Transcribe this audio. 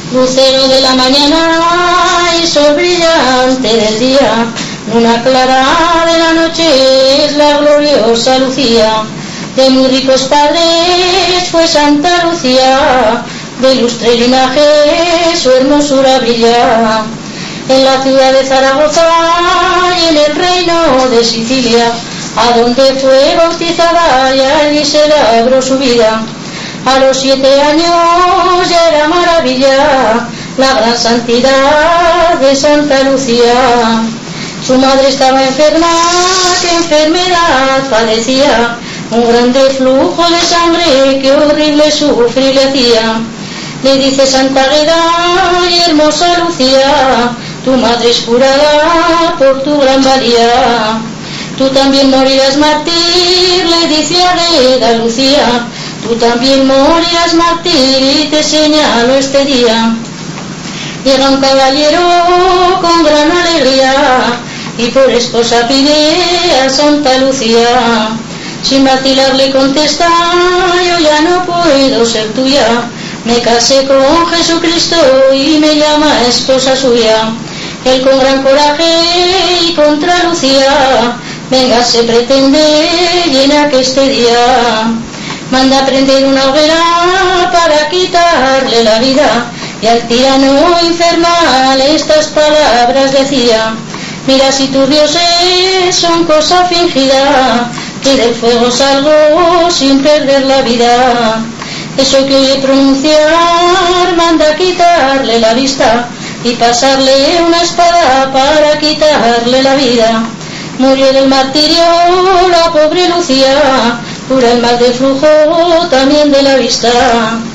Lucero de la mañana y sol brillante del día, luna clara de la noche es la gloriosa Lucía. De muy ricos padres fue Santa Lucía, de ilustre linaje su hermosura brilla. En la ciudad de Zaragoza y en el reino de Sicilia, a donde fue bautizada y allí se labró su vida. A los 7 años ya era maravilla la gran santidad de Santa Lucía. Su madre estaba enferma, ¿qué enfermedad padecía? Un grande flujo de sangre que horrible sufrir le hacía. Le dice Santa Águeda y hermosa Lucía, tu madre es curada por tu gran valía. Tú también morirás mártir, le dice Águeda a Lucía, tú también morirás mártir y te señalo este día. Llega un caballero con gran alegría y por esposa pide a Santa Lucía. Sin vacilar le contesta, yo ya no puedo ser tuya, me casé con Jesucristo y me llama esposa suya. Él con gran coraje y contra Lucía, venga se pretende llena que este día. Manda prender una hoguera para quitarle la vida, y al tirano infernal estas palabras decía: mira si tus dioses son cosa fingida, que del fuego salgo sin perder la vida. Eso que oye pronunciar manda quitarle la vista y pasarle una espada para quitarle la vida. Murió del martirio la pobre Lucía, cura el mal de flujo también de la vista.